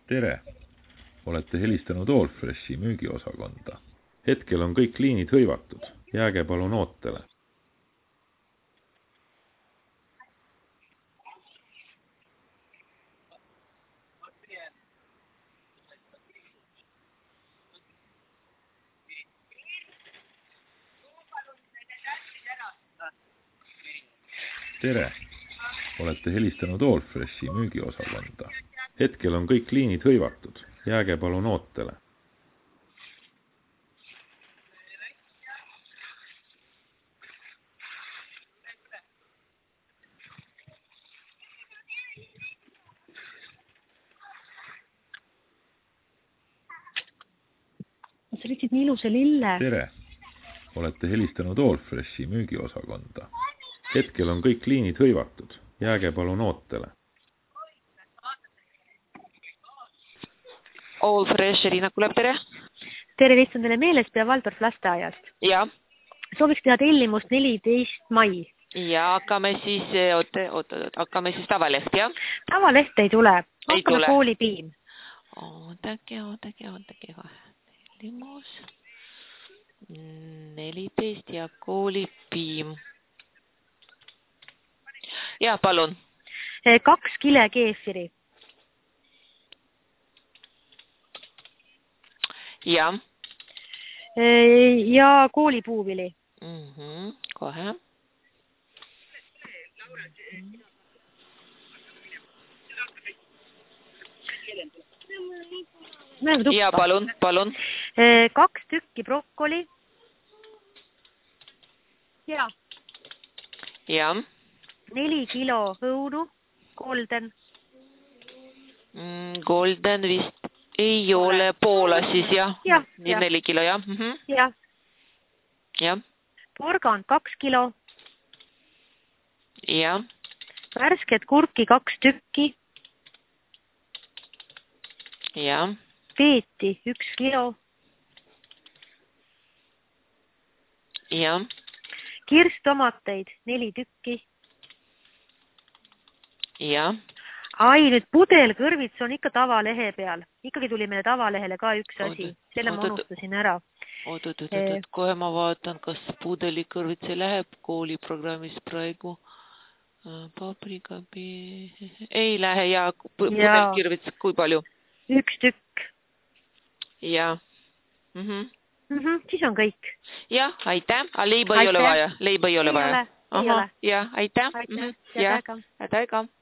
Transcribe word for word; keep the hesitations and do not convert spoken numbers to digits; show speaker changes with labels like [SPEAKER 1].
[SPEAKER 1] Tere! Olete helistanud Allfreshi müügiosakonda. Hetkel on kõik liinid hõivatud. Jääge palun ootele. Tere! Olete helistanud Allfreshi müügiosakonda. Hetkel on kõik liinid hõivatud. Jääge palun ootele.
[SPEAKER 2] Sa võtsid nii ilusa lille.
[SPEAKER 1] Tere! Olete helistanud Allfreshi müügiosakonda. Hetkel on kõik liinid hõivatud. Jääge palun ootele.
[SPEAKER 3] Allfresh, Irina Kuleb, tere.
[SPEAKER 2] Tere, lihtsalt teile meeles pea Valdorf lasteaiast.
[SPEAKER 3] Ja.
[SPEAKER 2] Sooviks teha tellimust neliteist mai.
[SPEAKER 3] Ja hakkame siis, oota, oota, oota, hakkame siis tavaleht, jah?
[SPEAKER 2] Tavaleht ei tule.
[SPEAKER 3] Ei
[SPEAKER 2] hakkame
[SPEAKER 3] tule.
[SPEAKER 2] koolipiim.
[SPEAKER 3] Ootake, ootake, ootake. Tellimus. neliteist ja koolipiim. Ja, palun.
[SPEAKER 2] Kaks kile keefiri.
[SPEAKER 3] Ja.
[SPEAKER 2] Ja koolipuuvili.
[SPEAKER 3] Mm-hmm. Kohe. Ja, palun, palun.
[SPEAKER 2] Kaks tükki brokkoli. Ja.
[SPEAKER 3] Ja.
[SPEAKER 2] Neli kilo õunu. Golden.
[SPEAKER 3] Mm, golden vist ei ole Poola siis, jah?
[SPEAKER 2] Ja,
[SPEAKER 3] ja. Neli kilo, jah? Mm-hmm.
[SPEAKER 2] Ja.
[SPEAKER 3] Ja.
[SPEAKER 2] Porgand kaks kilo.
[SPEAKER 3] Ja.
[SPEAKER 2] Värsket kurki kaks tükki.
[SPEAKER 3] Ja.
[SPEAKER 2] Peeti üks kilo.
[SPEAKER 3] Ja.
[SPEAKER 2] Kirstomateid neli tükki.
[SPEAKER 3] Ja.
[SPEAKER 2] Ai, nüüd pudelkõrvits on ikka tavalehe peal. Ikkagi tuli meile tavalehele ka üks asi. Selle ma unustasin ära.
[SPEAKER 3] Oot, oot, oot, oot, kohe ma vaatan, kas pudelikõrvits läheb kooliprogrammis praegu. Paprika, ei lähe ja pudelkõrvits, kui palju?
[SPEAKER 2] Üks tükk.
[SPEAKER 3] Ja. Mhm.
[SPEAKER 2] Mhm, siis on kõik.
[SPEAKER 3] Ja, aitäh. A leiba ei ole vaja. Leiba ei ole vaja.
[SPEAKER 2] Ei ole.
[SPEAKER 3] Ja, aitäh.
[SPEAKER 2] Aitäh.
[SPEAKER 3] Ja, aitäh.